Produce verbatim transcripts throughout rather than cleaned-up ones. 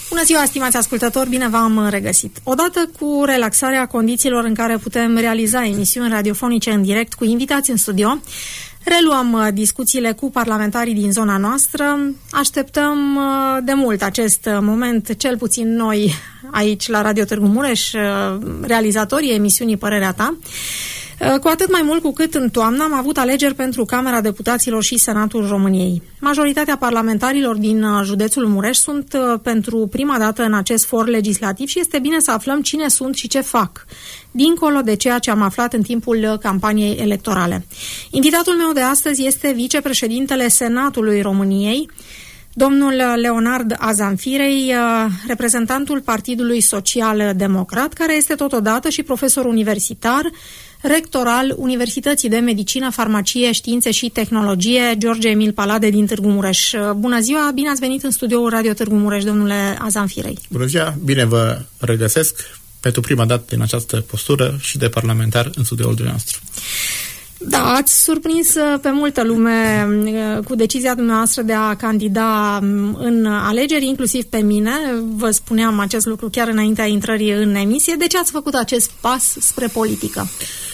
Bună ziua, stimați ascultători, bine v-am regăsit. Odată cu relaxarea condițiilor în care putem realiza emisiuni radiofonice în direct cu invitați în studio, reluăm discuțiile cu parlamentarii din zona noastră. Așteptăm de mult acest moment, cel puțin noi aici la Radio Târgu Mureș, realizatorii emisiunii Părerea Ta. Cu atât mai mult cu cât în toamnă am avut alegeri pentru Camera Deputaților și Senatul României. Majoritatea parlamentarilor din județul Mureș sunt pentru prima dată în acest for legislativ și este bine să aflăm cine sunt și ce fac, dincolo de ceea ce am aflat în timpul campaniei electorale. Invitatul meu de astăzi este vicepreședintele Senatului României, domnul Leonard Azanfirei, reprezentantul Partidului Social Democrat, care este totodată și profesor universitar, rector al Universității de Medicină, Farmacie, Științe și Tehnologie George Emil Palade din Târgu Mureș. Bună ziua, bine ați venit în studioul Radio Târgu Mureș, domnule Azanfirei. Bună ziua, bine vă regăsesc pentru prima dată din această postură și de parlamentar în studioul dumneavoastră. Da, ați surprins pe multă lume cu decizia dumneavoastră de a candida în alegeri, inclusiv pe mine. Vă spuneam acest lucru chiar înaintea intrării în emisie. De ce ați făcut acest pas spre politică?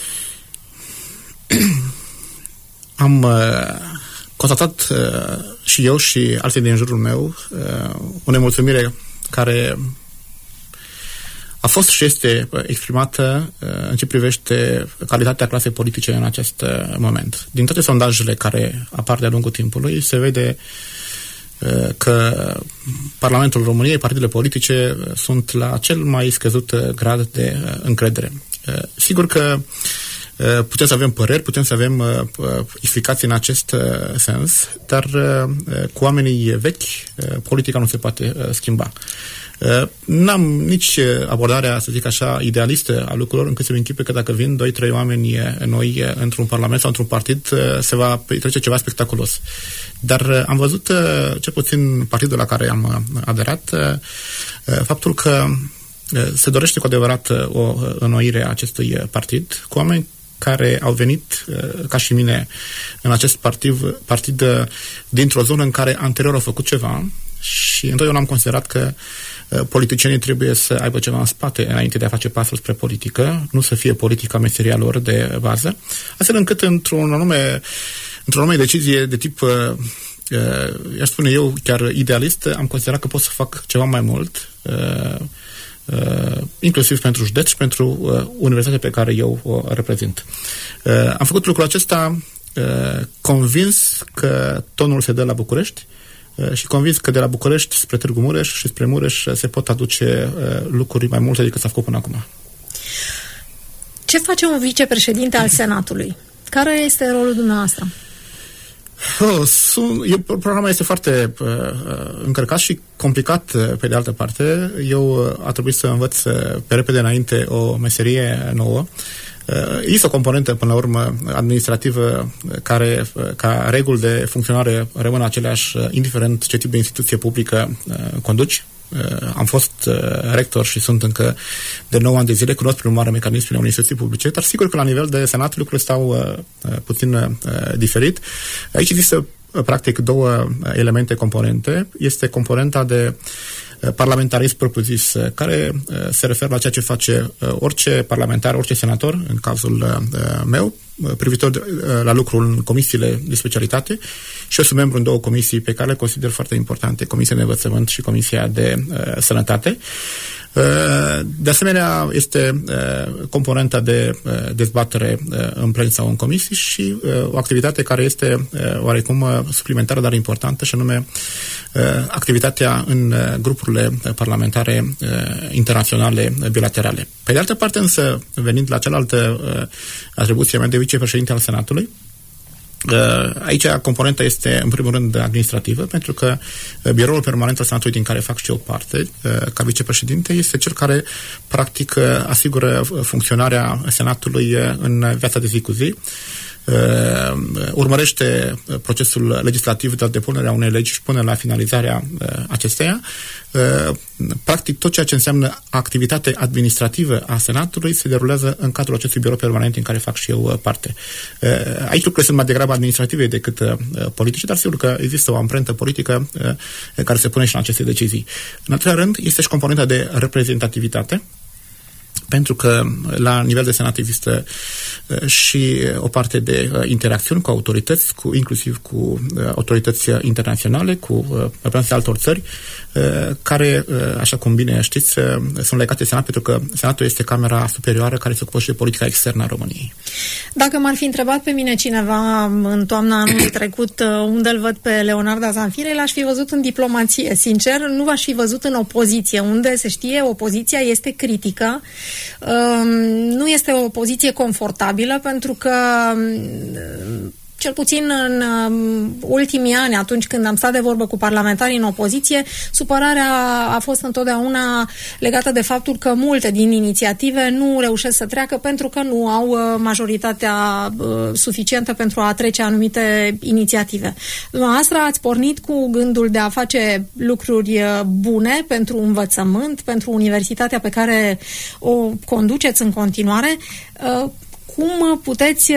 Am uh, constatat uh, și eu și alții din jurul meu uh, o nemulțumire care a fost și este exprimată uh, în ce privește calitatea clasei politice în acest uh, moment. Din toate sondajele care apar de-a lungul timpului, se vede uh, că Parlamentul României, partidele politice, uh, sunt la cel mai scăzut uh, grad de uh, încredere. Uh, sigur că uh, putem să avem păreri, putem să avem uh, explicații în acest uh, sens, dar uh, cu oamenii vechi, uh, politica nu se poate uh, schimba. Uh, n-am nici abordarea, să zic așa, idealistă a lucrurilor, încât să-mi închipe că dacă vin doi, trei oameni noi într-un parlament sau într-un partid, uh, se va trece ceva spectaculos. Dar uh, am văzut, uh, cel puțin partidul la care am uh, aderat, uh, faptul că uh, se dorește cu adevărat uh, o înnoire a acestui partid, cu oameni care au venit, uh, ca și mine, în acest partid, partid uh, dintr-o zonă în care anterior au făcut ceva și întotdeauna am considerat că politicienii trebuie să aibă ceva în spate înainte de a face pasul spre politică, nu să fie politica meseria lor de bază, astfel încât într-un anume, într-o anume decizie de tip, i-aș spune eu, chiar idealist, am considerat că pot să fac ceva mai mult, inclusiv pentru județ și pentru universitatea pe care eu o reprezint. Am făcut lucrul acesta convins că tonul se dă la București și convins că de la București spre Târgu Mureș și spre Mureș se pot aduce uh, lucruri mai multe decât s-a făcut până acum. Ce face un vicepreședinte al Senatului? Care este rolul dumneavoastră? Oh, sun, eu, programul este foarte uh, încărcat și complicat uh, pe de altă parte. Eu uh, a trebuit să învăț uh, pe repede înainte o meserie nouă. Uh, este o componentă, până la urmă, administrativă care, uh, ca reguli de funcționare, rămân aceleași, uh, indiferent ce tip de instituție publică uh, conduci. Uh, am fost uh, rector și sunt încă de nouă ani de zile, cunosc prin urmare mecanismele unei instituții publice, dar sigur că la nivel de Senat lucrurile stau uh, puțin uh, diferit. Aici există, uh, practic, două elemente componente. Este componenta de parlamentarism propriu-zis, care uh, se referă la ceea ce face uh, orice parlamentar, orice senator, în cazul uh, meu, uh, privitor de, uh, la lucrul în comisiile de specialitate, și eu sunt membru în două comisii pe care le consider foarte importante, Comisia de Învățământ și Comisia de uh, Sănătate. De asemenea, este componenta de dezbatere în plen sau în comisii și o activitate care este oarecum suplimentară, dar importantă, și anume activitatea în grupurile parlamentare internaționale bilaterale. Pe de altă parte, însă, venind la cealaltă atribuție mea de vicepreședinte al Senatului, aici componenta este în primul rând administrativă, pentru că biroul permanent al Senatului, din care fac și eu parte ca vicepreședinte, este cel care practic asigură funcționarea Senatului în viața de zi cu zi. urmărește procesul legislativ de depunerea unei legi și până la finalizarea acesteia. Practic, tot ceea ce înseamnă activitate administrativă a Senatului se derulează în cadrul acestui birou permanent în care fac și eu parte. Aici lucrurile sunt mai degrabă administrative decât politice, dar sigur că există o amprentă politică care se pune și în aceste decizii. În al treilea rând, este și componenta de reprezentativitate, pentru că la nivel de Senat există uh, și o parte de uh, interacțiuni cu autorități, cu, inclusiv cu uh, autorități internaționale, cu uh, reprezentanții altor țări, uh, care, uh, așa cum bine știți, uh, sunt legate de Senat, pentru că Senatul este Camera Superioară care se ocupă și de politica externă a României. Dacă m-ar fi întrebat pe mine cineva în toamna anului trecut uh, unde îl văd pe Leonarda Zanfirei, l-aș fi văzut în diplomație. Sincer, nu v-aș fi văzut în opoziție, unde se știe, opoziția este critică. Nu este o poziție confortabilă, pentru că cel puțin în ultimii ani, atunci când am stat de vorbă cu parlamentarii în opoziție, supărarea a fost întotdeauna legată de faptul că multe din inițiative nu reușesc să treacă pentru că nu au majoritatea suficientă pentru a trece anumite inițiative. Dumneavoastră ați pornit cu gândul de a face lucruri bune pentru învățământ, pentru universitatea pe care o conduceți în continuare. Cum puteți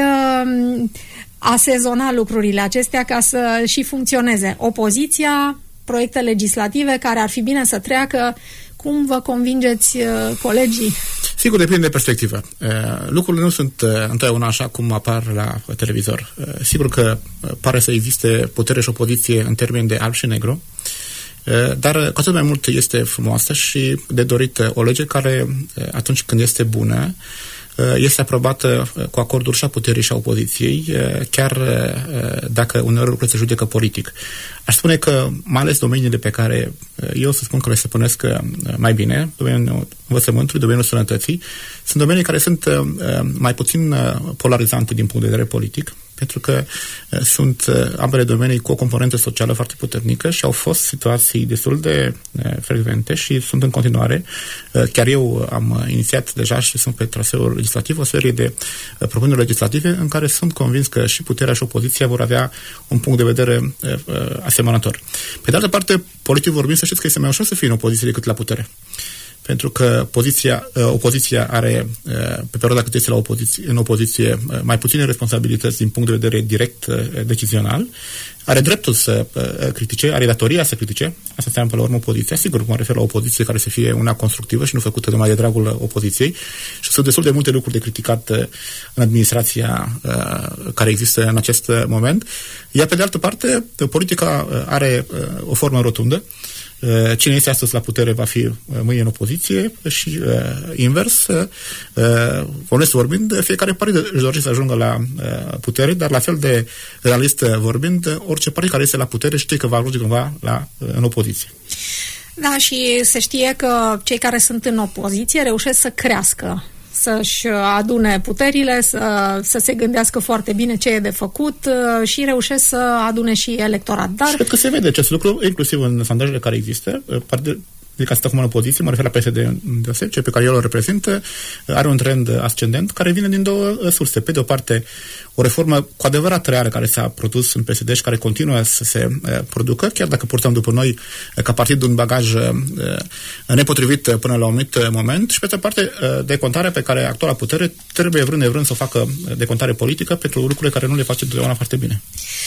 a sezona lucrurile acestea ca să și funcționeze? Opoziția, proiecte legislative care ar fi bine să treacă, cum vă convingeți uh, colegii? Sigur, depinde de perspectivă. Uh, lucrurile nu sunt uh, întotdeauna așa cum apar la uh, televizor. Uh, sigur că uh, pare să existe putere și opoziție în termeni de alb și negru, uh, dar uh, cu atât mai mult este frumoasă și de dorit uh, o lege care, uh, atunci când este bună, este aprobată cu acordul și a puterii și a opoziției, chiar dacă uneori lucrurile se judecă politic. Aș spune că, mai ales domeniile pe care eu să spun că le stăpânesc mai bine, domeniul învățământului, domeniul sănătății, sunt domenii care sunt mai puțin polarizante din punct de vedere politic, pentru că sunt ambele domenii cu o componentă socială foarte puternică și au fost situații destul de frecvente și sunt în continuare. Chiar eu am inițiat deja și sunt pe traseul legislativ o serie de propuneri legislative în care sunt convins că și puterea și opoziția vor avea un punct de vedere asemănător. Pe de altă parte, politic vorbind, să știți că este mai ușor să fie în opoziție decât la putere. Pentru că poziția, opoziția are, pe perioada cât este la opoziție, în opoziție, mai puține responsabilități din punct de vedere direct decizional, are dreptul să critique, are datoria să critique, asta înseamnă până la urmă opoziția. Sigur, mă refer la opoziție care să fie una constructivă și nu făcută numai de dragul opoziției, și sunt destul de multe lucruri de criticat în administrația care există în acest moment. Iar pe de altă parte, politica are o formă rotundă. Cine este astăzi la putere va fi mâine în opoziție și uh, invers, uh, onest vorbind, fiecare partid își dorește să ajungă la uh, putere, dar la fel de realist vorbind, orice partid care este la putere știe că va ajunge cumva la, uh, în opoziție. Da, și se știe că cei care sunt în opoziție reușesc să crească, să-și adune puterile, să, să se gândească foarte bine ce e de făcut și reușesc să adune și electorat. Dar... Și cred că se vede acest lucru, inclusiv în sondajele care există. Adică asta acum în opoziție, mă refer la P S D deosebit, cel pe care el o reprezintă, are un trend ascendent care vine din două surse. Pe de o parte, o reformă cu adevărat reală care s-a produs în P S D și care continuă să se uh, producă, chiar dacă purtăm după noi uh, ca partid un bagaj uh, nepotrivit până la un anumit moment, și pe de o parte, uh, decontarea pe care actuala putere trebuie vrând nevrând să o facă decontare politică pentru lucrurile care nu le face întotdeauna foarte bine.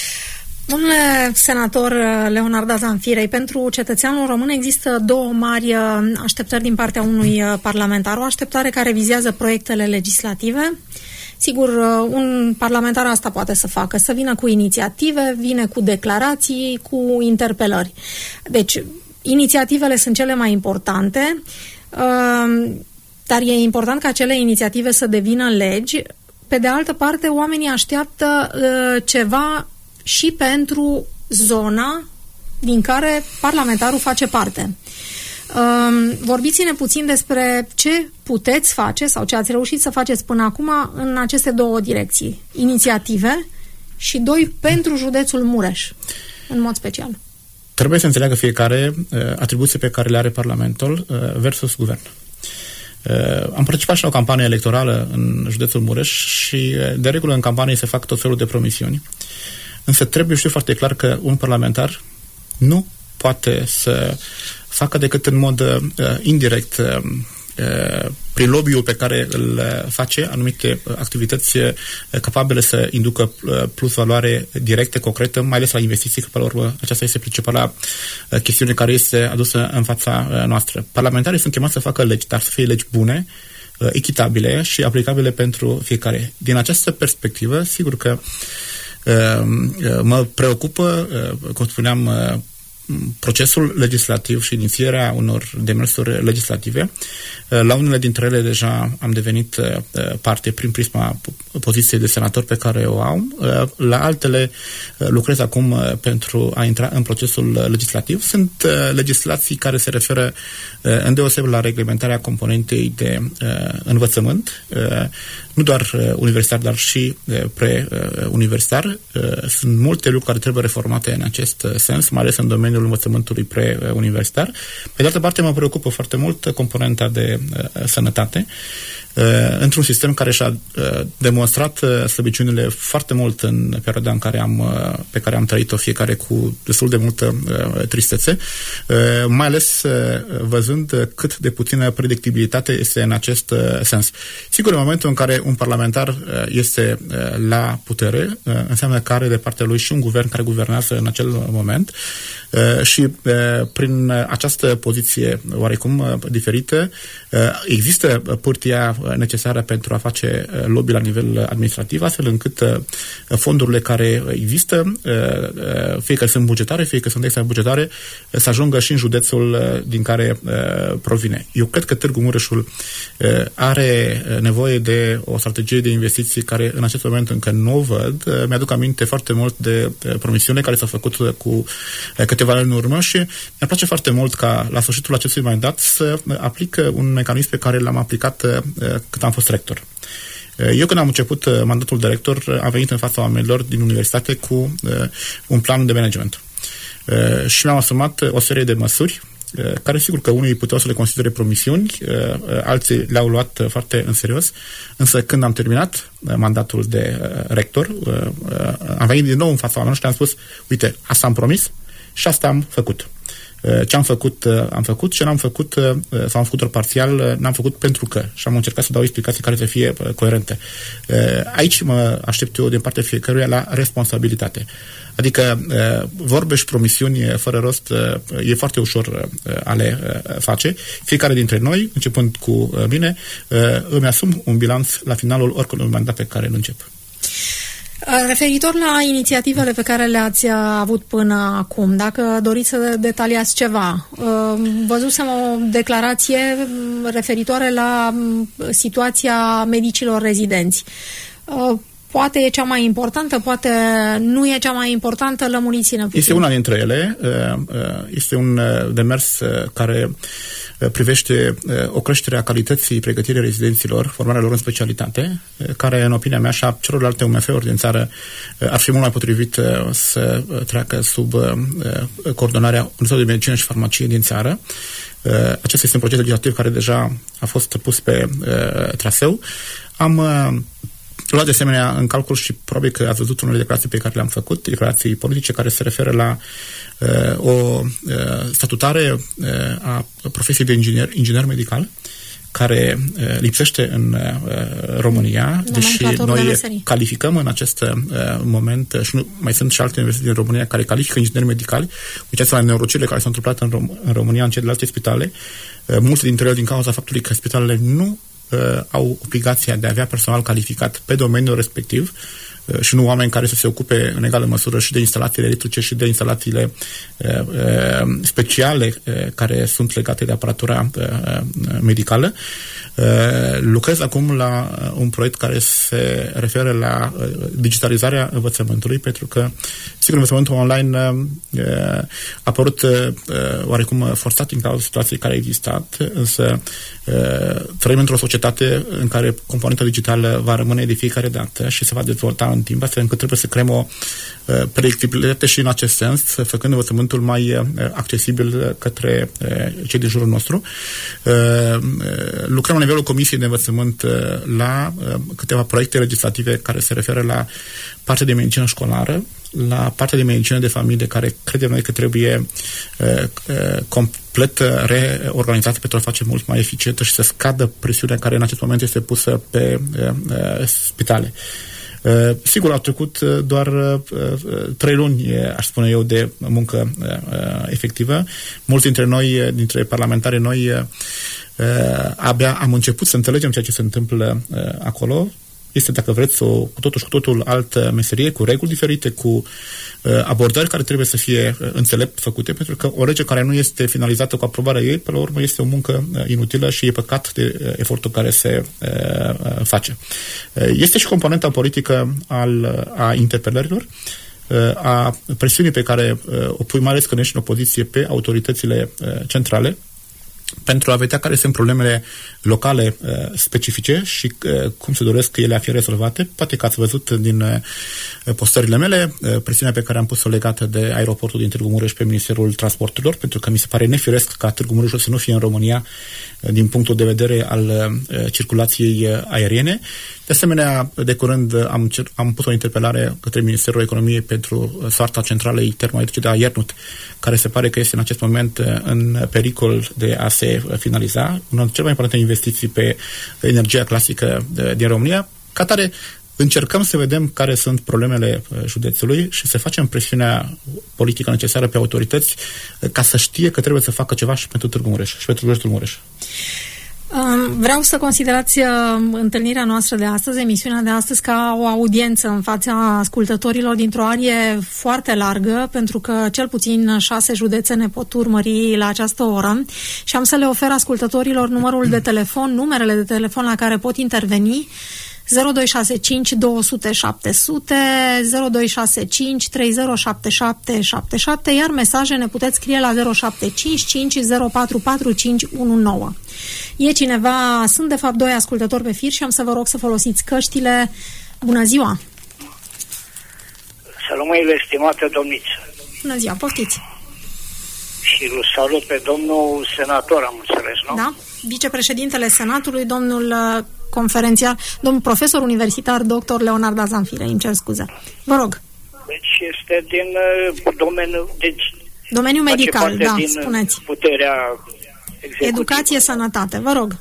Domnule senator Leonarda Zanfirei, pentru cetățeanul român există două mari așteptări din partea unui parlamentar. O așteptare care vizează proiectele legislative. Sigur, un parlamentar asta poate să facă, să vină cu inițiative, vine cu declarații, cu interpelări. Deci, inițiativele sunt cele mai importante, dar e important ca acele inițiative să devină legi. Pe de altă parte, oamenii așteaptă ceva și pentru zona din care parlamentarul face parte. Vorbiți-ne puțin despre ce puteți face sau ce ați reușit să faceți până acum în aceste două direcții. Inițiative și, doi, pentru județul Mureș, în mod special. Trebuie să înțeleagă fiecare atribuții pe care le are Parlamentul versus Guvern. Am participat și la o campanie electorală în județul Mureș și de regulă în campanie se fac tot felul de promisiuni. Însă trebuie știu foarte clar că un parlamentar nu poate să facă decât în mod uh, indirect uh, prin lobby-ul pe care îl face anumite activități uh, capabile să inducă uh, plus valoare directă, concretă, mai ales la investiții, că pe la urmă aceasta este principala uh, chestiune care este adusă în fața uh, noastră. Parlamentarii sunt chemați să facă legi, dar să fie legi bune, uh, echitabile și aplicabile pentru fiecare. Din această perspectivă, sigur că uh, uh, mă preocupă, uh, cum spuneam, uh, procesul legislativ și inițierea unor demersuri legislative. La unele dintre ele deja am devenit parte prin prisma poziției de senator pe care o am. La altele lucrez acum pentru a intra în procesul legislativ. Sunt legislații care se referă îndeoseb la reglementarea componentei de învățământ, nu doar universitar, dar și pre-universitar. Sunt multe lucruri care trebuie reformate în acest sens, mai ales în domeniul învățământului pre-universitar. Pe de altă parte, mă preocupă foarte mult componenta de uh, sănătate uh, într-un sistem care și-a uh, demonstrat uh, slăbiciunile foarte mult în perioada în care am, uh, pe care am trăit-o fiecare cu destul de multă uh, tristețe, uh, mai ales uh, văzând cât de puțină predictibilitate este în acest uh, sens. Sigur, în momentul în care un parlamentar uh, este uh, la putere, uh, înseamnă că are de partea lui și un guvern care guvernează în acel moment. Uh, și uh, prin această poziție oarecum uh, diferită uh, există pârtia necesară pentru a face uh, lobby la nivel administrativ, astfel încât uh, fondurile care există, uh, uh, fie că sunt bugetare, fie că sunt extra-bugetare, uh, să ajungă și în județul uh, din care uh, provine. Eu cred că Târgu Mureșul uh, are nevoie de o strategie de investiții care în acest moment încă nu o văd. Uh, mi-aduc aminte foarte mult de uh, promisiune care s-au făcut uh, cu uh, câteva ani în urmă și mi-ar place foarte mult ca la sfârșitul acestui mandat să aplică un mecanism pe care l-am aplicat uh, când am fost rector. Uh, eu când am început uh, mandatul de rector am venit în fața oamenilor din universitate cu uh, un plan de management. Uh, și mi-am asumat o serie de măsuri uh, care sigur că unii puteau să le considere promisiuni, uh, uh, alții le-au luat uh, foarte în serios, însă când am terminat uh, mandatul de uh, rector, uh, uh, am venit din nou în fața oamenilor și le-am spus, uite, asta am promis și asta am făcut. Ce am făcut, am făcut, ce n-am făcut, sau am făcut doar parțial, n-am făcut pentru că. Și am încercat să dau explicații care să fie coerente. Aici mă aștept eu din partea fiecăruia la responsabilitate. Adică vorbe și promisiuni fără rost e foarte ușor a le face. Fiecare dintre noi, începând cu mine, îmi asum un bilanț la finalul oricărui mandat pe care îl încep. Referitor la inițiativele pe care le-ați avut până acum, dacă doriți să detaliați ceva, văzusem o declarație referitoare la situația medicilor rezidenți. Poate e cea mai importantă, poate nu e cea mai importantă, lămuriți-ne puțin. Este una dintre ele. Este un demers care privește o creștere a calității pregătirii rezidenților, formarea lor în specialitate, care, în opinia mea, și a celorlalte U M F-uri din țară ar fi mult mai potrivit să treacă sub coordonarea Universității de Medicină și Farmacie din țară. Acesta este un proces legislativ care deja a fost pus pe traseu. Am luat de asemenea în calcul și probabil că ați văzut unele declarații pe care le-am făcut, declarații politice care se referă la uh, o uh, statutare uh, a profesiei de inginer, inginer medical, care uh, lipsește în uh, România, deși noi calificăm în acest uh, moment și nu, mai sunt și alte universități din România care califică ingineri medicali. Uitați-vă la neurocile care s-au întâmplat în, Rom- în România în celelalte spitale. Uh, multe dintre ele din cauza faptului că spitalele nu Uh, au obligația de a avea personal calificat pe domeniul respectiv uh, și nu oameni care să se ocupe în egală măsură și de instalațiile electrice și de instalațiile uh, uh, speciale uh, care sunt legate de aparatura uh, medicală. Uh, lucrez acum la uh, un proiect care se referă la uh, digitalizarea învățământului, pentru că Sigur, învățământul online a apărut oarecum forțat din cauza situației care a existat, însă trăim într-o societate în care componenta digitală va rămâne de fiecare dată și se va dezvolta în timp, astfel încât trebuie să creăm o predictibilitate și în acest sens, făcând învățământul mai accesibil către cei din jurul nostru. Lucrăm la nivelul Comisiei de Învățământ la câteva proiecte legislative care se referă la partea de medicină școlară, la partea de medicină de familie, care credem noi că trebuie uh, uh, complet reorganizată pentru a face mult mai eficientă și să scadă presiunea care în acest moment este pusă pe uh, uh, spitale. Uh, sigur, au trecut doar uh, trei luni, aș spune eu, de muncă uh, efectivă. Mulți dintre noi, dintre parlamentari noi, uh, abia am început să înțelegem ceea ce se întâmplă uh, acolo. Este, dacă vreți, o cu totul și cu totul altă meserie, cu reguli diferite, cu uh, abordări care trebuie să fie uh, înțelept făcute, pentru că o lege care nu este finalizată cu aprobarea ei, până la urmă, este o muncă uh, inutilă și e păcat de uh, efortul care se uh, uh, face. Uh, este și componenta politică al, uh, a interpelărilor, uh, a presiunii pe care uh, o pui, mai ales când ești în opoziție, pe autoritățile uh, centrale, pentru a vedea care sunt problemele locale uh, specifice și uh, cum se doresc ele a fi rezolvate. Poate că ați văzut din uh, postările mele uh, presiunea pe care am pus-o legată de aeroportul din Târgu Mureș pe Ministerul Transporturilor, pentru că mi se pare nefiresc ca Târgu Mureșul să nu fie în România uh, din punctul de vedere al uh, circulației uh, aeriene. De asemenea, de curând am, cer- am pus o interpelare către Ministerul Economiei pentru soarta centralei termoelectrice de Iernut, care se pare că este în acest moment uh, în pericol de a se finaliza. Una dintre cele mai importante investiții pe energia clasică de, din România. Ca tare, încercăm să vedem care sunt problemele județului și să facem presiunea politică necesară pe autorități ca să știe că trebuie să facă ceva și pentru Târgu Mureș și pentru județul Mureș. Vreau să considerați întâlnirea noastră de astăzi, emisiunea de astăzi, ca o audiență în fața ascultătorilor dintr-o arie foarte largă, pentru că cel puțin șase județe ne pot urmări la această oră și am să le ofer ascultătorilor numărul de telefon, numerele de telefon la care pot interveni: zero doi șase cinci două zero zero șapte zero zero, zero doi șase cinci trei zero șapte șapte șapte șapte, iar mesaje ne puteți scrie la zero șapte cinci cinci zero patru patru cinci unu nouă. E cineva, sunt de fapt doi ascultători pe fir și am să vă rog să folosiți căștile. Bună ziua! Să rămâile, stimată domniță! Bună ziua, poftiți! Și îl salut pe domnul senator, am înțeles, nu? Da, vicepreședintele Senatului, domnul conferențiar, domnul profesor universitar, doctor Leonard Azanfire, îmi cer scuze. Vă rog. Deci este din uh, domeniul... Deci domeniul medical, da, spuneți. Puterea executivă. Educație, sănătate, vă rog.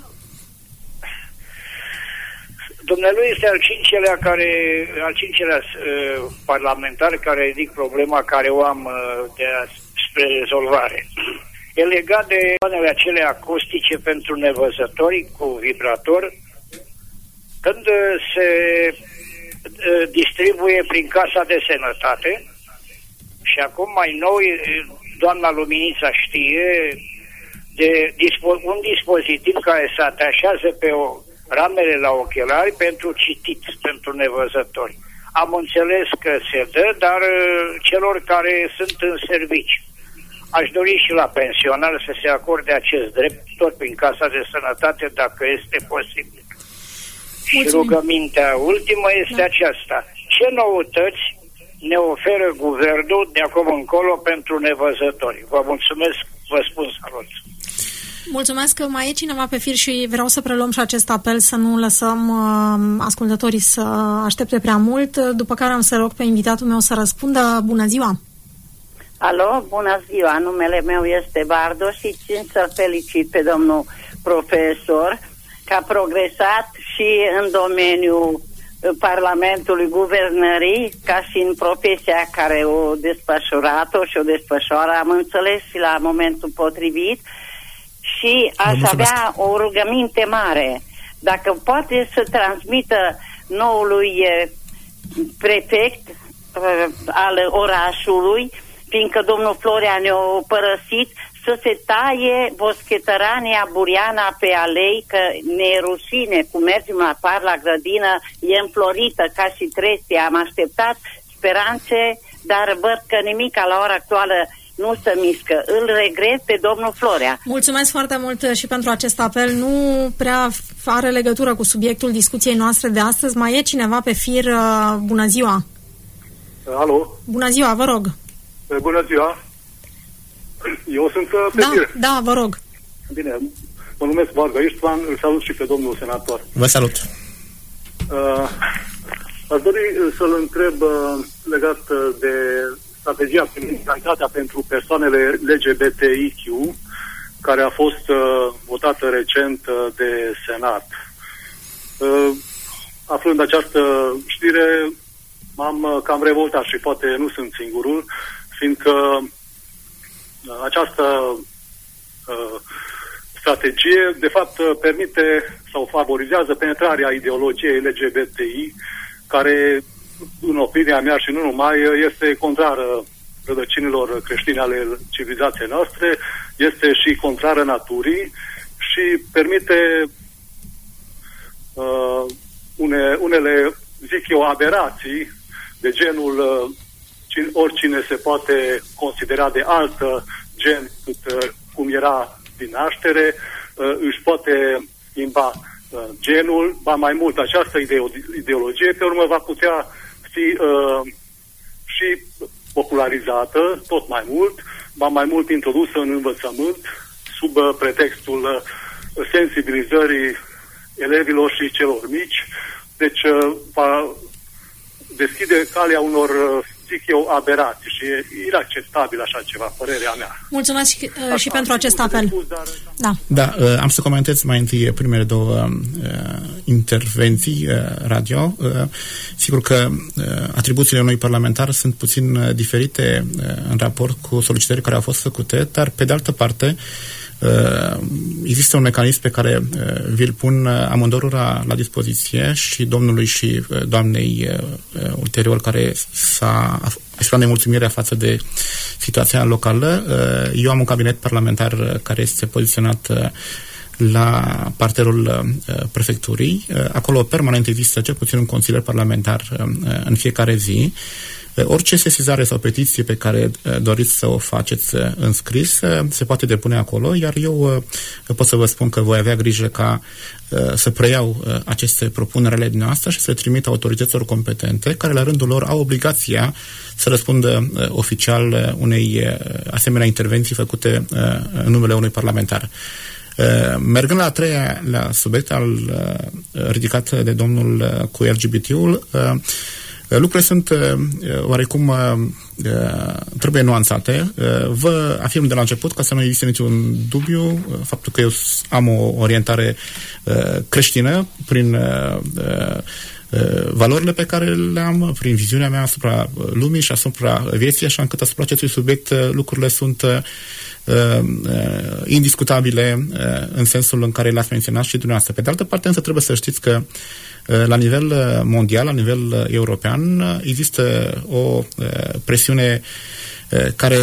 Dumnealui este al cincelea, care, al cincelea uh, parlamentar care ridic problema care o am uh, de a, spre rezolvare. E legat de banele acelea acustice pentru nevăzători cu vibrator, când uh, se uh, distribuie prin Casa de Sănătate. Și acum mai nou, doamna Luminița știe de dispo- un dispozitiv care se atașează pe o ramele la ochelari pentru citit, pentru nevăzători. Am înțeles că se dă, dar celor care sunt în serviciu. Aș dori și la pensionari să se acorde acest drept, tot prin Casa de Sănătate, dacă este posibil. Mulțumim. Și rugămintea ultimă este da. aceasta. Ce noutăți ne oferă guvernul de acum încolo pentru nevăzători? Vă mulțumesc, vă spun salut. Mulțumesc că mai e cineva pe fir și vreau să preluăm și acest apel, să nu lăsăm uh, ascultătorii să aștepte prea mult, după care am să rog pe invitatul meu să răspundă. Bună ziua! Alo, bună ziua! Numele meu este Bardo și țin să felicit pe domnul profesor că a progresat și în domeniul Parlamentului, guvernării, ca și în profesia care o desfășurat-o și o desfășoară, am înțeles și la momentul potrivit. Și aș avea o rugăminte mare. Dacă poate să transmită noului prefect uh, al orașului, fiindcă domnul Florian ne-a părăsit, să se taie boschetărania buriana pe alei, că ne e rușine cum mergem la par la grădină, e înflorită ca și trestia. Am așteptat speranțe dar văd că nimica la ora actuală nu se mișcă. Îl regret pe domnul Florea. Mulțumesc foarte mult și pentru acest apel. Nu prea are legătură cu subiectul discuției noastre de astăzi. Mai e cineva pe fir? Bună ziua! Alo? Bună ziua, vă rog! Bună ziua! Eu sunt pe da, fir. Da, vă rog! Bine, mă numesc Varga Istvan, îl salut și pe domnul senator. Vă salut! Uh, aș dori să-l întreb uh, legat de strategia privind egalitatea pentru persoanele L G B T I Q, care a fost uh, votată recent uh, de Senat. Uh, aflând această știre, m-am uh, cam revoltat și poate nu sunt singurul, fiindcă uh, această uh, strategie, de fapt, uh, permite sau favorizează penetrarea ideologiei L G B T I, care, în opinia mea și nu numai, este contrară rădăcinilor creștine ale civilizației noastre, este și contrară naturii și permite uh, une, unele, zic eu, aberații de genul uh, oricine se poate considera de altă gen cât uh, cum era din naștere, uh, își poate limba uh, genul, ba mai mult această ideologie, pe urmă va putea fi uh, și popularizată tot mai mult, ba mai mult introdusă în învățământ sub uh, pretextul uh, sensibilizării elevilor și celor mici. Deci uh, va deschide calea unor, uh, zic eu, aberații și e inacceptabil așa ceva, părerea mea. Mulțumesc și, uh, și pentru acest apel. Spus, dar... Da, da uh, am să comentez mai întâi primele două uh, intervenții uh, radio. Uh, sigur că uh, atribuțiile unui parlamentar sunt puțin uh, diferite uh, în raport cu solicitările care au fost făcute, dar pe de altă parte Uh, există un mecanism pe care uh, vi-l pun uh, amândorura la dispoziție și domnului și uh, doamnei uh, ulterior care s-a exprimat nemulțumirea față de situația locală. Uh, eu am un cabinet parlamentar uh, care este poziționat uh, la parterul uh, prefecturii. Uh, acolo permanent există cel puțin un consilier parlamentar uh, în fiecare zi. Orice sesizare sau petiție pe care doriți să o faceți în scris se poate depune acolo, iar eu pot să vă spun că voi avea grijă ca să preiau aceste propuneri ale dumneavoastră și să le trimit autorităților competente, care la rândul lor au obligația să răspundă oficial unei asemenea intervenții făcute în numele unui parlamentar. Mergând la a treia la subiect al ridicat de domnul cu L G B T-ul, lucrurile sunt uh, oarecum uh, trebuie nuanțate. Uh, vă afirm de la început, ca să nu existe niciun dubiu, uh, faptul că eu am o orientare uh, creștină prin uh, uh, valorile pe care le am, prin viziunea mea asupra lumii și asupra vieții, așa încât asupra acestui subiect lucrurile sunt uh, uh, indiscutabile uh, în sensul în care l-ați menționat și dumneavoastră. Pe de altă parte, însă, trebuie să știți că la nivel mondial, la nivel european, există o presiune care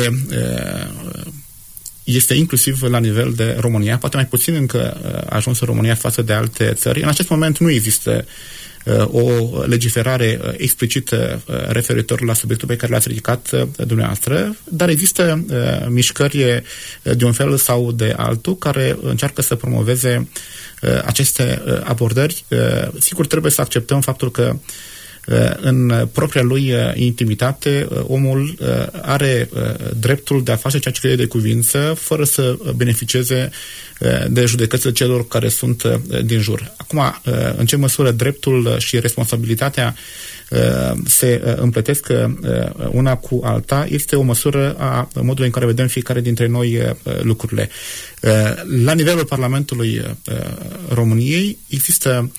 este inclusiv la nivel de România, poate mai puțin încă a ajuns în România față de alte țări. În acest moment nu există o legiferare explicită referitor la subiectul pe care l-ați ridicat dumneavoastră, dar există mișcări de un fel sau de altul care încearcă să promoveze aceste abordări. Sigur, trebuie să acceptăm faptul că în propria lui intimitate omul are dreptul de a face ceea ce crede de cuvință fără să beneficieze de judecățile celor care sunt din jur. Acum, în ce măsură dreptul și responsabilitatea se împletesc una cu alta este o măsură a modului în care vedem fiecare dintre noi lucrurile. La nivelul Parlamentului României există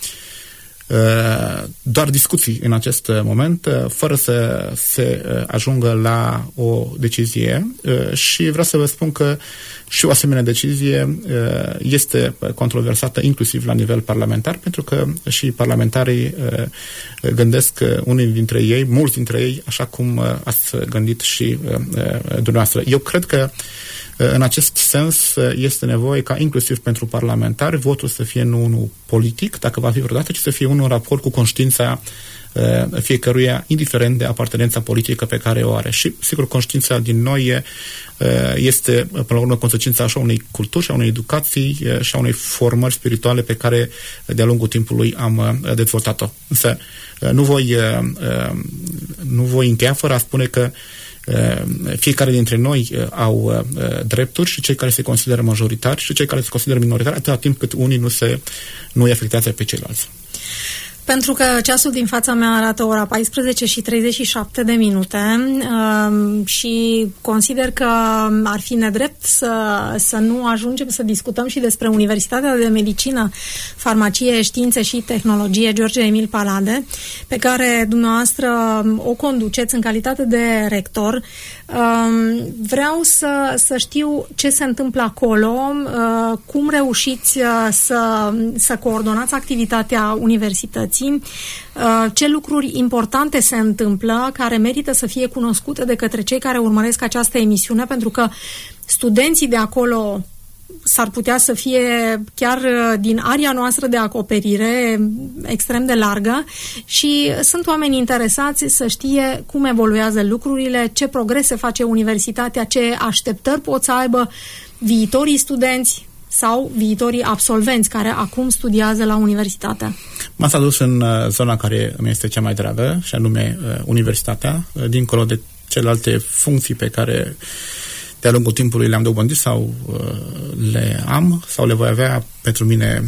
doar discuții în acest moment, fără să se ajungă la o decizie, și vreau să vă spun că și o asemenea decizie este controversată inclusiv la nivel parlamentar, pentru că și parlamentarii gândesc unii dintre ei, mulți dintre ei, așa cum ați gândit și dumneavoastră. Eu cred că În acest sens, este nevoie ca inclusiv pentru parlamentari votul să fie nu unul politic, dacă va fi vreodată, ci să fie unul în raport cu conștiința fiecăruia, indiferent de apartenența politică pe care o are. Și, sigur, conștiința din noi este, până la urmă, consecința așa unei culturi, a unei educații și a unei formări spirituale pe care, de-a lungul timpului, am dezvoltat-o. Însă, nu voi, nu voi încheia fără a spune că fiecare dintre noi au drepturi, și cei care se consideră majoritari și cei care se consideră minoritari, atâta timp cât unii nu se nu îi afectează pe ceilalți. Pentru că ceasul din fața mea arată ora paisprezece și treizeci și șapte de minute um, și consider că ar fi nedrept să, să nu ajungem să discutăm și despre Universitatea de Medicină, Farmacie, Științe și Tehnologie George Emil Palade, pe care dumneavoastră o conduceți în calitate de rector. Um, vreau să, să știu ce se întâmplă acolo, uh, cum reușiți uh, să, să coordonați activitatea universității, ce lucruri importante se întâmplă care merită să fie cunoscute de către cei care urmăresc această emisiune, pentru că studenții de acolo s-ar putea să fie chiar din aria noastră de acoperire extrem de largă și sunt oameni interesați să știe cum evoluează lucrurile, ce progrese face universitatea, ce așteptări pot să aibă viitorii studenți sau viitorii absolvenți care acum studiază la universitate. M-ați adus în zona care mi este cea mai dragă, și anume uh, universitatea, uh, dincolo de celelalte funcții pe care de-a lungul timpului le-am dobândit sau uh, le am sau le voi avea. Pentru mine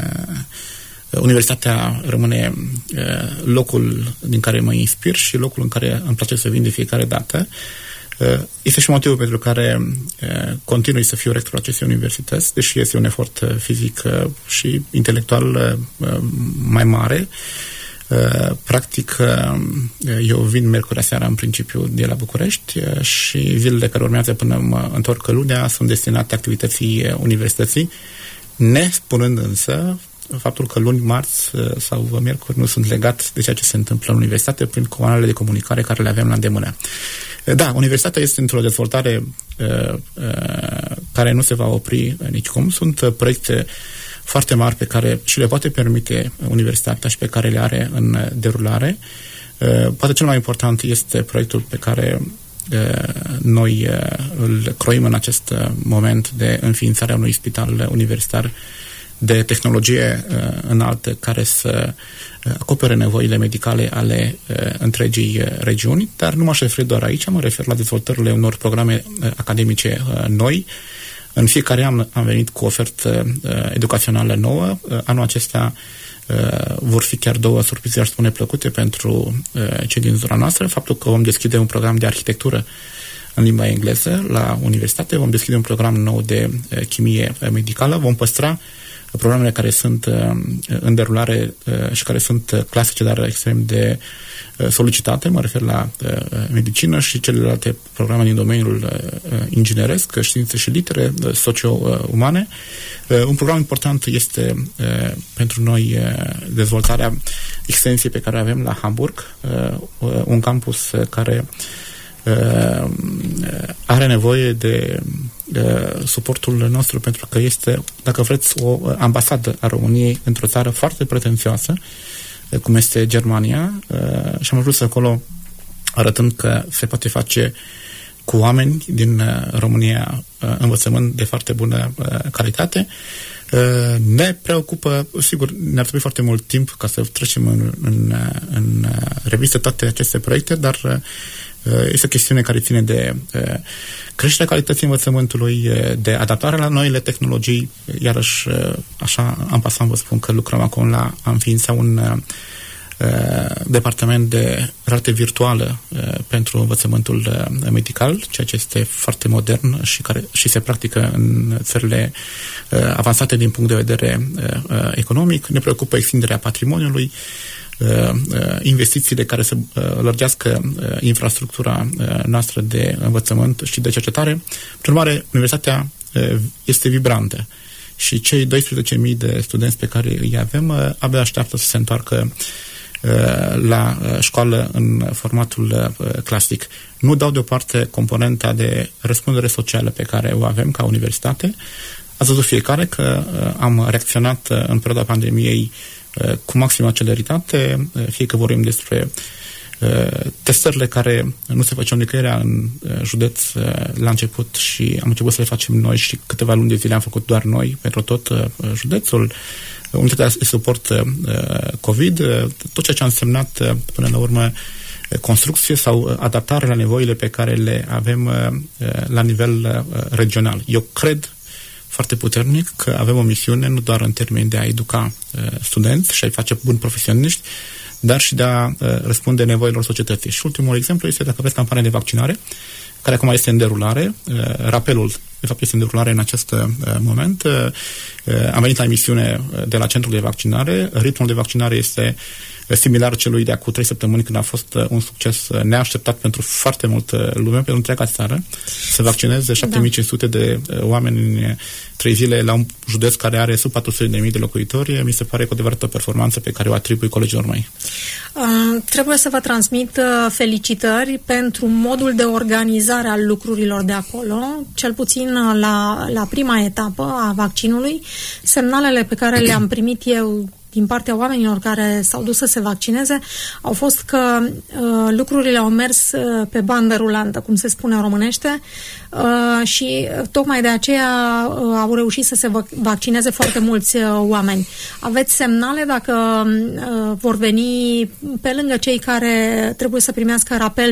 uh, universitatea rămâne uh, locul din care mă inspir și locul în care îmi place să vin de fiecare dată. Este și motivul pentru care continui să fiu rectorul acestei universități, deși este un efort fizic și intelectual mai mare. Practic, eu vin miercurea seara în principiu de la București și zilele care urmează până mă întorc lunea sunt destinate activității universității, ne spunând însă faptul că luni, marți sau miercuri nu sunt legat de ceea ce se întâmplă în universitate prin canalele de comunicare care le avem la îndemână. Da, universitatea este într-o dezvoltare uh, uh, care nu se va opri nicicum. Sunt uh, proiecte foarte mari pe care și le poate permite universitatea și pe care le are în derulare. Uh, poate cel mai important este proiectul pe care uh, noi uh, îl croim în acest uh, moment de înființarea unui spital universitar de tehnologie uh, înaltă care să uh, acopere nevoile medicale ale uh, întregii uh, regiuni, dar nu m-aș referi doar aici, mă refer la dezvoltările unor programe uh, academice uh, noi. În fiecare an am venit cu o ofertă uh, educațională nouă. Uh, anul acesta uh, vor fi chiar două surprize, aș spune, plăcute pentru uh, cei din zona noastră. Faptul că vom deschide un program de arhitectură în limba engleză la universitate, vom deschide un program nou de uh, chimie medicală, vom păstra programele care sunt uh, în derulare uh, și care sunt uh, clasice, dar extrem de uh, solicitate, mă refer la uh, medicină și celelalte programe din domeniul uh, ingineresc, științe și litere, uh, socio-umane. Uh, un program important este uh, pentru noi uh, dezvoltarea extensiei pe care o avem la Hamburg, uh, uh, un campus uh, care uh, are nevoie de Uh, suportul nostru, pentru că este, dacă vreți, o ambasadă a României într-o țară foarte pretențioasă, uh, cum este Germania, uh, și am ajuns acolo arătând că se poate face cu oameni din uh, România uh, învățământ de foarte bună uh, calitate. Uh, ne preocupă, sigur, ne-ar trebui foarte mult timp ca să trecem în, în, în revistă toate aceste proiecte, dar uh, este o chestiune care ține de uh, creșterea calității învățământului, de adaptarea la noile tehnologii. Iarăși, uh, așa, am pasat, vă spun că lucrăm acum la a înființa un uh, departament de realitate virtuală uh, pentru învățământul uh, medical, ceea ce este foarte modern și care și se practică în țările uh, avansate din punct de vedere uh, uh, economic. Ne preocupă extinderea patrimoniului, investițiile care să lărgească infrastructura noastră de învățământ și de cercetare. Prin urmare, universitatea este vibrantă și cei doisprezece mii de studenți pe care îi avem abia așteaptă să se întoarcă la școală în formatul clasic. Nu dau deoparte componenta de răspundere socială pe care o avem ca universitate. Ați văzut fiecare că am reacționat în perioada pandemiei cu maximă celeritate, fie că vorbim despre testările care nu se făceau nicăieri în județ la început și am început să le facem noi și câteva luni de zile am făcut doar noi pentru tot județul, unitatea de suport COVID, tot ceea ce a însemnat până la urmă construcție sau adaptare la nevoile pe care le avem la nivel regional. Eu cred foarte puternic că avem o misiune nu doar în termeni de a educa studenți și a-i face buni profesioniști, dar și de a uh, răspunde nevoilor societății. Și ultimul exemplu este dacă aveți campania de vaccinare, care acum este în derulare. Uh, rapelul, de fapt, este în derulare în acest uh, moment. Uh, uh, am venit la emisiune de la centrul de vaccinare. Ritmul de vaccinare este similar celui de acum trei săptămâni, când a fost uh, un succes neașteptat pentru foarte multă lume, pentru întreaga țară, să vaccineze șapte mii cinci sute de uh, oameni în trei zile la un județ care are sub patru sute de mii de locuitori. Mi se pare cu adevărat o performanță pe care o atribui colegilor mei. Uh, trebuie să vă transmit uh, felicitări pentru modul de organizare al lucrurilor de acolo, cel puțin uh, la, la prima etapă a vaccinului. Semnalele pe care le-am primit eu din partea oamenilor care s-au dus să se vaccineze au fost că uh, lucrurile au mers uh, pe bandă rulantă, cum se spune în românește, uh, și tocmai de aceea uh, au reușit să se vaccineze foarte mulți uh, oameni. Aveți semnale dacă uh, vor veni pe lângă cei care trebuie să primească rapel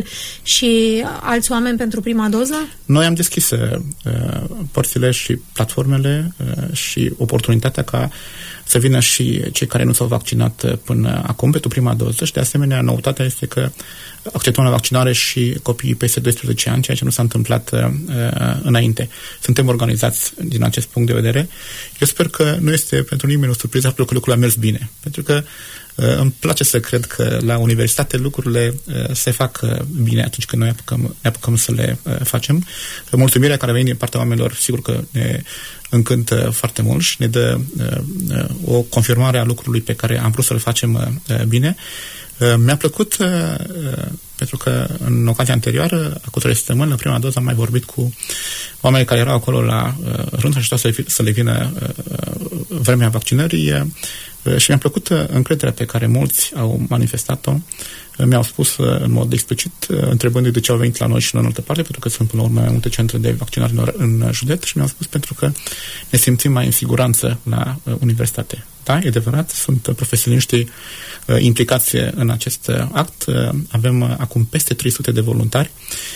și alți oameni pentru prima doză? Noi am deschis uh, părțile și platformele uh, și oportunitatea ca să vină și cei care nu s-au vaccinat până acum pentru prima doză și de asemenea noutatea este că acceptăm la vaccinare și copiii peste doisprezece ani, ceea ce nu s-a întâmplat uh, înainte. Suntem organizați din acest punct de vedere. Eu sper că nu este pentru nimeni o surpriză faptul că lucrurile au mers bine, pentru că uh, îmi place să cred că la universitate lucrurile uh, se fac uh, bine atunci când noi apucăm, ne apucăm să le uh, facem. Mulțumirea care vine din partea oamenilor, sigur că ne încântă foarte mult și ne dă uh, o confirmare a lucrului pe care am vrut să-l facem uh, bine. Uh, mi-a plăcut uh, pentru că în ocazia anterioară, acum trei săptămâni, la prima doză am mai vorbit cu oamenii care erau acolo la uh, rând și așteptau să, să le vină uh, vremea vaccinării uh, și mi-a plăcut uh, încrederea pe care mulți au manifestat-o. Uh, mi-au spus uh, în mod explicit, uh, întrebându-i de ce au venit la noi și nu în altă parte, pentru că sunt până la urmă multe centre de vaccinare în, în județ și mi-au spus pentru că ne simțim mai în siguranță la uh, universitate. Da, e adevărat, sunt profesioniștii uh, implicați în acest uh, act. Uh, avem uh, acum peste trei sute de voluntari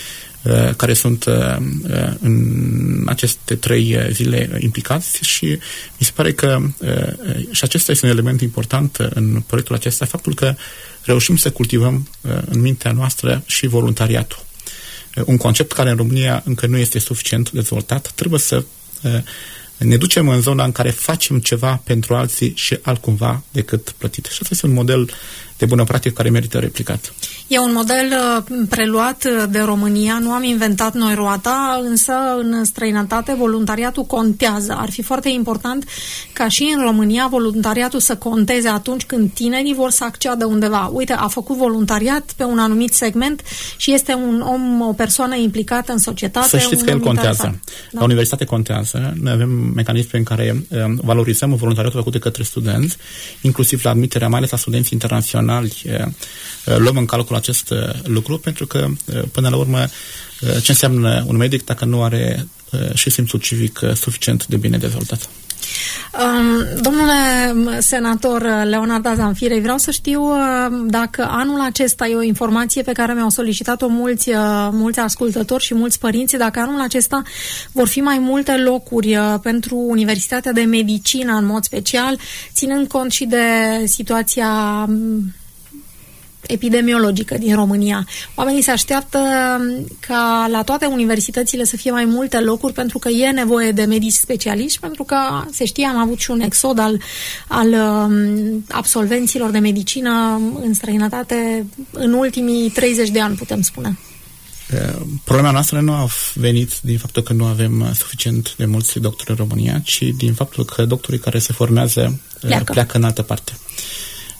uh, care sunt uh, în aceste trei zile implicați și mi se pare că uh, și acesta este un element important în proiectul acesta, faptul că reușim să cultivăm uh, în mintea noastră și voluntariatul. Uh, un concept care în România încă nu este suficient dezvoltat. Trebuie să uh, ne ducem în zona în care facem ceva pentru alții și altcumva decât plătit. Și asta este un model de bună practică care merită replicat. E un model uh, preluat de România, nu am inventat noi roata, însă în străinătate voluntariatul contează. Ar fi foarte important ca și în România voluntariatul să conteze atunci când tinerii vor să acceadă undeva. Uite, a făcut voluntariat pe un anumit segment și este un om, o persoană implicată în societate. Să știți că el contează. La universitate contează. Noi avem mecanisme în care uh, valorizăm voluntariatul făcut de către studenți, inclusiv la admiterea, mai ales a studenții internaționali. Luăm în calcul acest lucru pentru că, până la urmă, ce înseamnă un medic dacă nu are și simțul civic suficient de bine dezvoltat? Um, domnule senator Leonard Azanfirei, vreau să știu dacă anul acesta, e o informație pe care mi-au solicitat-o mulți, mulți ascultători și mulți părinți, dacă anul acesta vor fi mai multe locuri pentru Universitatea de Medicină în mod special, ținând cont și de situația epidemiologică din România. Oamenii se așteaptă ca la toate universitățile să fie mai multe locuri pentru că e nevoie de medici specialiști, pentru că, se știe, am avut și un exod al, al absolvenților de medicină în străinătate în ultimii treizeci de ani, putem spune. Problema noastră nu a venit din faptul că nu avem suficient de mulți doctori în România, ci din faptul că doctorii care se formează pleacă, pleacă în altă parte.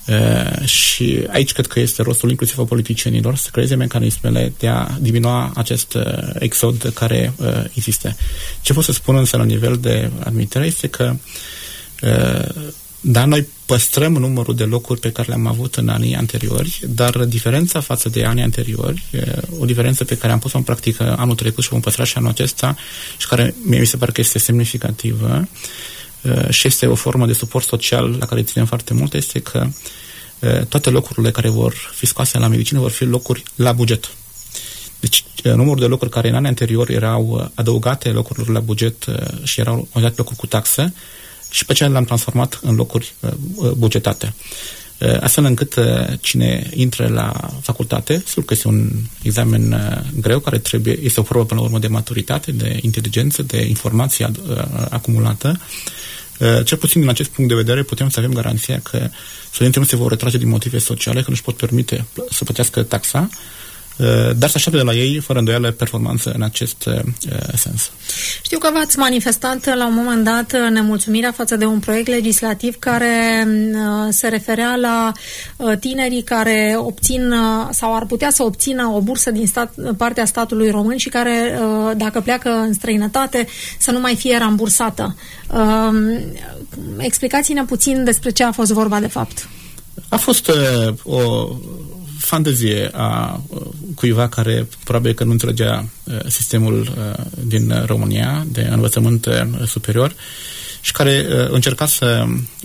Uh, și aici cred că este rostul inclusiv a politicienilor să creeze mecanismele de a diminua acest uh, exod care uh, există. Ce pot să spun însă la nivel de admitere este că uh, da, noi păstrăm numărul de locuri pe care le-am avut în anii anteriori, dar diferența față de anii anteriori, o diferență pe care am pus-o în practică anul trecut și vom păstra și anul acesta și care mie mi se pare că este semnificativă și este o formă de suport social la care ținem foarte mult, este că toate locurile care vor fi scoase la medicină vor fi locuri la buget. Deci numărul de locuri care în anii anteriori erau adăugate locurilor la buget și erau locuri cu taxă, și pe aceea le-am transformat în locuri uh, bugetate. Uh, astfel încât uh, cine intră la facultate, sigur că este un examen uh, greu, care trebuie, este o probă până la urmă de maturitate, de inteligență, de informație uh, acumulată. Uh, cel puțin din acest punct de vedere putem să avem garanția că studenții nu se vor retrage din motive sociale, că nu își pot permite să plătească taxa, dar să așteaptă de la ei, fără îndoială, performanță în acest uh, sens. Știu că v-ați manifestat la un moment dat nemulțumirea față de un proiect legislativ care uh, se referea la uh, tinerii care obțin uh, sau ar putea să obțină o bursă din stat, partea statului român și care, uh, dacă pleacă în străinătate, să nu mai fie rambursată. Uh, explicați-ne puțin despre ce a fost vorba de fapt. A fost uh, o fantezie a cuiva care probabil că nu înțelegea sistemul din România de învățământ superior și care încerca să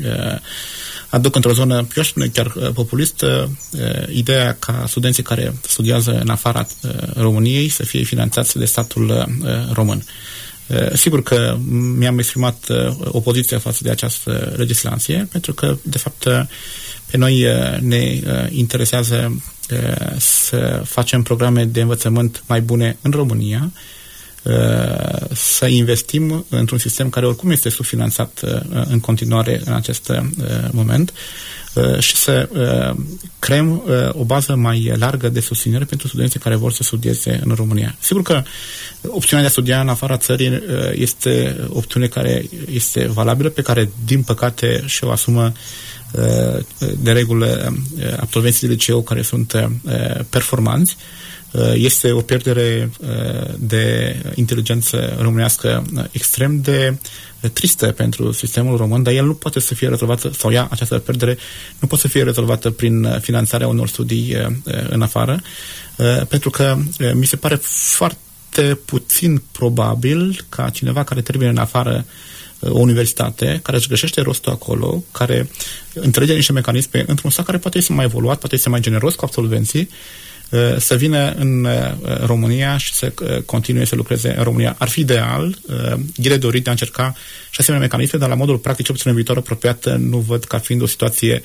aducă într-o zonă, eu aș spune chiar populistă, ideea ca studenții care studiază în afara României să fie finanțați de statul român. Sigur că mi-am exprimat opoziția față de această legislație, pentru că, de fapt, pe noi ne interesează să facem programe de învățământ mai bune în România, să investim într-un sistem care oricum este subfinanțat în continuare în acest moment și să creăm o bază mai largă de susținere pentru studenții care vor să studieze în România. Sigur că opțiunea de a studia în afara țării este o opțiune care este valabilă, pe care, din păcate, și-o asumă de regulă absolvenții de liceu care sunt performanți. Este o pierdere de inteligență românească extrem de tristă pentru sistemul român, dar el nu poate să fie rezolvată, sau ea, această pierdere, nu poate să fie rezolvată prin finanțarea unor studii în afară, pentru că mi se pare foarte puțin probabil ca cineva care termină în afară o universitate, care își găsește rostul acolo, care înțelege niște mecanisme într-un stat care poate este mai evoluat, poate este mai generos cu absolvenții, să vină în România și să continue să lucreze în România. Ar fi ideal, e de dorit de a încerca și asemenea mecanisme, dar la modul practic, cel puțin în viitor apropiat, nu văd ca fiind o situație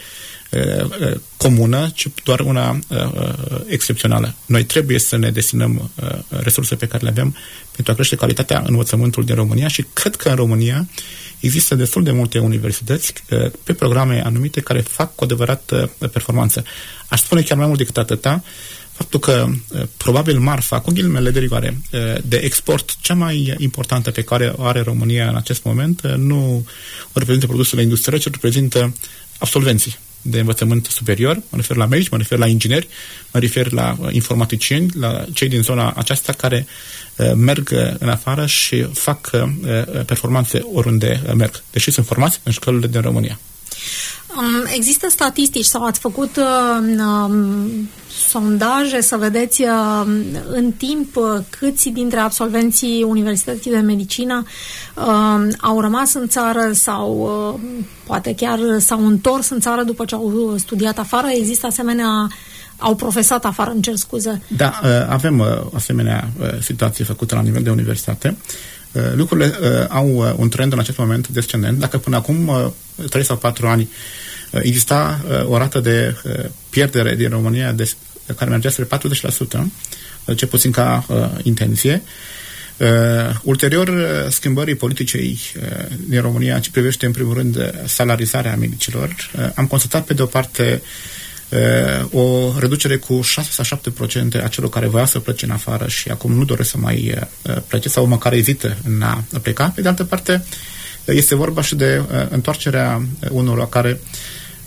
comună, ci doar una excepțională. Noi trebuie să ne destinăm resurse pe care le avem pentru a crește calitatea învățământului din România și cred că în România există destul de multe universități pe programe anumite care fac cu adevărat performanță. Aș spune chiar mai mult decât atâta, faptul că probabil marfa, cu ghilimele de rigoare, de export cea mai importantă pe care o are România în acest moment, nu o reprezintă produsele industriale, ci o reprezintă absolvenții de învățământ superior, mă refer la medici, mă refer la ingineri, mă refer la informaticieni, la cei din zona aceasta care uh, merg în afară și fac uh, performanțe oriunde merg, deși sunt formați în școlile din România. Um, există statistici sau ați făcut uh, um, sondaje să vedeți uh, în timp uh, câți dintre absolvenții Universității de Medicină uh, au rămas în țară sau uh, poate chiar s-au întors în țară după ce au studiat afară? Există asemenea, au profesat afară, îmi cer scuze. Da, uh, avem uh, asemenea uh, situație făcută la nivel de universitate. Uh, lucrurile uh, au uh, un trend în acest moment descendent. Dacă până acum uh, trei sau patru ani uh, exista uh, o rată de uh, pierdere din România de, care mergea spre patruzeci la sută, uh, cel puțin ca uh, intenție, uh, ulterior uh, schimbării politicei uh, din România, ce privește în primul rând salarizarea medicilor, uh, am constatat pe de o parte Uh, o reducere cu șase sau șapte la sută a celor care voiau să plece în afară și acum nu doresc să mai uh, plece sau măcar ezită în a pleca. Pe de altă parte, este vorba și de uh, întoarcerea unor care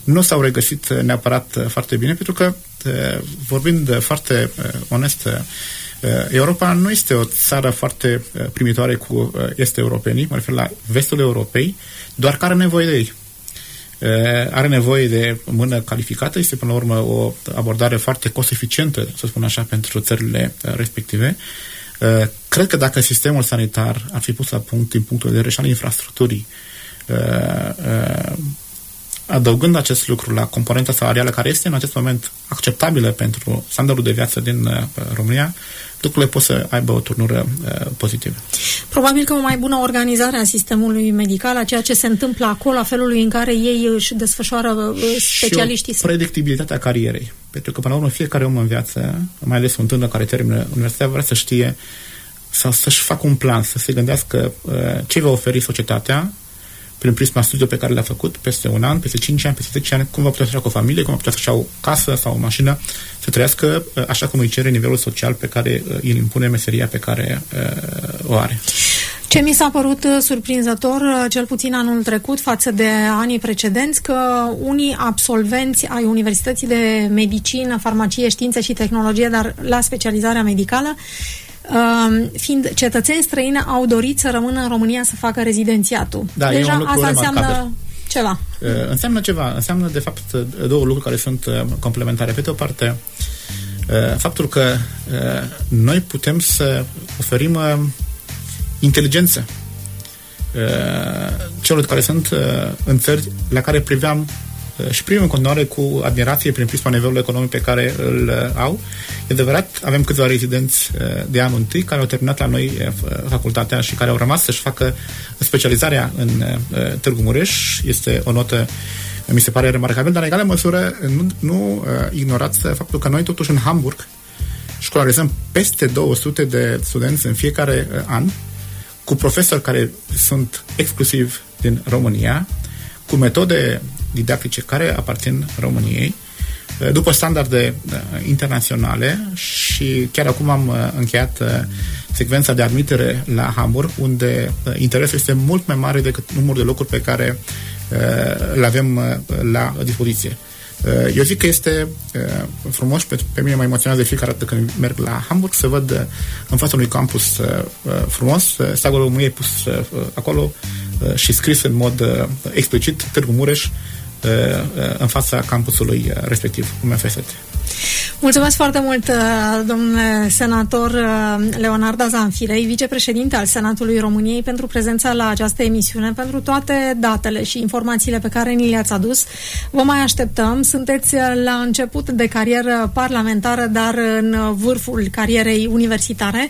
nu s-au regăsit neapărat foarte bine, pentru că, vorbind foarte onest, Europa nu este o țară foarte primitoare cu este europenii, mă refer la vestul Europei, doar că are nevoie de ei. Are nevoie de mână calificată, este până la urmă o abordare foarte cost-eficientă, să spun așa, pentru țările respective. Cred că dacă sistemul sanitar ar fi pus la punct din punctul de vedere și al infrastructurii, adăugând acest lucru la componenta salarială, care este în acest moment acceptabilă pentru standardul de viață din uh, România, lucrurile pot să aibă o turnură uh, pozitivă. Probabil că o mai bună organizare a sistemului medical, a ceea ce se întâmplă acolo, a felului în care ei își desfășoară specialiștii. Și o predictibilitatea carierei. Pentru că, până la urmă, fiecare om în viață, mai ales un tânăr care termină universitatea, vrea să știe sau să-și facă un plan, să se gândească uh, ce va oferi societatea prin prisma studiului pe care le-a făcut peste un an, peste cinci ani, peste zece ani, cum va putea să-și facă o familie, cum va putea să-și ia o casă sau o mașină, să trăiască așa cum îi cere nivelul social pe care îl impune meseria pe care uh, o are. Ce mi s-a părut surprinzător, cel puțin anul trecut, față de anii precedenți, că unii absolvenți ai Universității de Medicină, Farmacie, Științe și Tehnologie, dar la specializarea medicală, Uh, fiind cetățeni străini, au dorit să rămână în România să facă rezidențiatul. Da, deja asta înseamnă remarcabil. ceva. Uh, înseamnă ceva. Înseamnă, de fapt, două lucruri care sunt uh, complementare. Pe de o parte, uh, faptul că uh, noi putem să oferim uh, inteligență uh, celor care sunt uh, în țări la care priveam și primim în continuare cu admirație prin prisma nivelului economic pe care îl au. E adevărat, avem câțiva rezidenți de anul întâi care au terminat la noi facultatea și care au rămas să-și facă specializarea în Târgu Mureș. Este o notă, mi se pare, remarcabil, dar în egală măsură nu, nu ignorați faptul că noi totuși în Hamburg școlarizăm peste două sute de studenți în fiecare an, cu profesori care sunt exclusiv din România, cu metode didactice care aparțin României, după standarde internaționale, și chiar acum am încheiat secvența de admitere la Hamburg, unde interesul este mult mai mare decât numărul de locuri pe care le avem la dispoziție. Eu zic că este frumos, pe, pe mine mă emoționează de fiecare dată când merg la Hamburg să văd în fața unui campus frumos steagul României pus acolo și scris în mod explicit Târgu Mureș în fața campusului respectiv, U M F S T. Mulțumesc foarte mult, domnule senator Leonarda Zanfirei, vicepreședinte al Senatului României, pentru prezența la această emisiune, pentru toate datele și informațiile pe care ni le-ați adus. Vă mai așteptăm. Sunteți la început de carieră parlamentară, dar în vârful carierei universitare.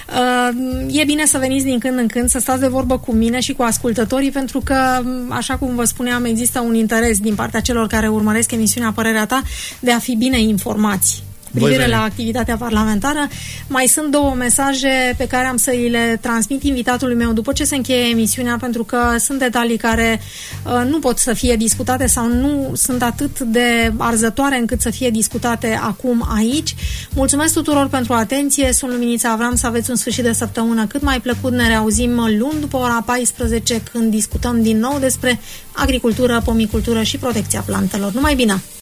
E bine să veniți din când în când, să stați de vorbă cu mine și cu ascultătorii, pentru că, așa cum vă spuneam, există un interes din partea celor care urmăresc emisiunea Părerea Ta de a fi bine informați cu privire la activitatea parlamentară. Mai sunt două mesaje pe care am să îi le transmit invitatului meu după ce se încheie emisiunea, pentru că sunt detalii care uh, nu pot să fie discutate sau nu sunt atât de arzătoare încât să fie discutate acum aici. Mulțumesc tuturor pentru atenție. Sunt Luminița Avram. Să aveți un sfârșit de săptămână cât mai plăcut. Ne reauzim luni după ora paisprezece, când discutăm din nou despre agricultură, pomicultură și protecția plantelor. Numai bine!